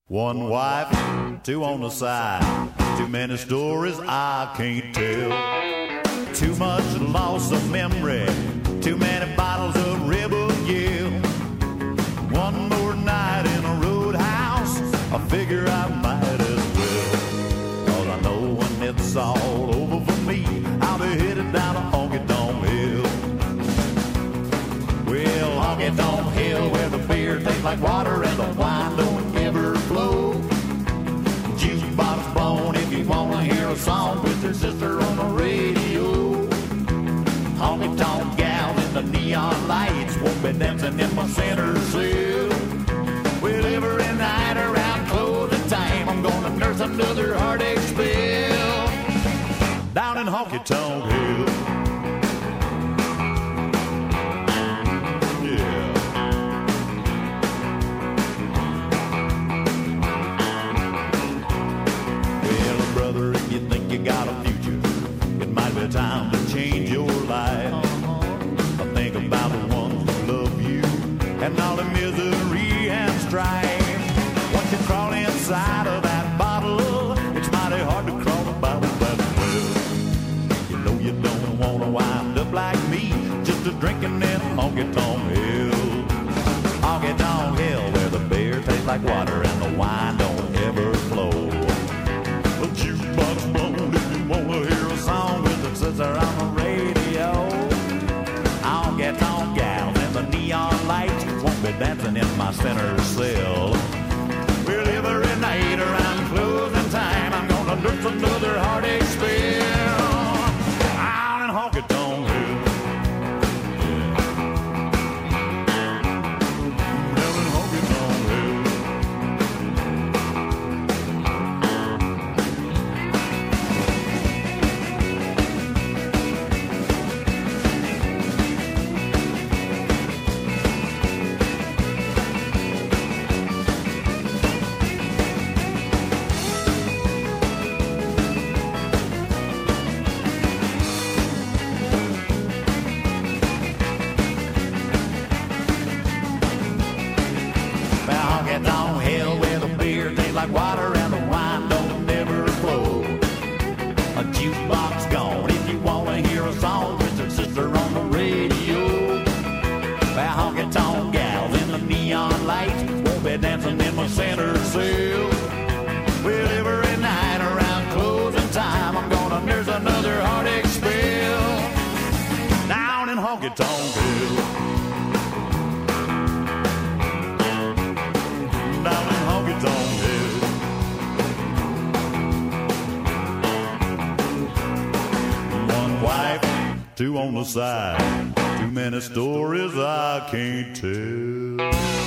One wife, two on the side. Too many stories I can't tell. Too much loss of memory. Too many bottles of Rebel Yell. One more night in a roadhouse, I figure I might as well. 'Cause I know when it's all over for me, I'll be headed down a honky-tonk hill. Well, honky-tonk hill where the beer tastes like water and the wine don't ever flow. Jukebox blown if you wanna hear a song with your sister on the radio. Honky-tonk gals in the neon lights won't be dancing in my center cell. Well, every night around closing time, I'm gonna nurse another heartache spell down in honky-tonk hill. If you think you got a future, it might be time to change your life. But think about the ones who love you and all the misery and strife. Once you crawl inside of that bottle, it's mighty hard to crawl about that well. You know you don't want to wind up like me, just a drinking in honky-tonk hill. Honky-tonk hill where the beer tastes like water and the wine don't ever flow. A jukebox blown if you wanna hear a song with the sister on the radio. Honky-tonk gals and the neon lights won't be dancing in my center cell. Well, every night around closing time, I'm gonna nurse another heartache spell out in honky-tonk hill. Down in honky-tonk hill. Honky-tonk hill where the beer tastes like water and the wine don't never flow. A jukebox gone if you wanna hear a song with your sister on the radio. Honky-tonk gals in the neon lights won't be dancing in my center cell. Well, every night around closing time, I'm gonna nurse another heartache spell down in honky-tonk hill. Down in honky-tonk hill. One wife, two on the side. Too many stories I can't tell.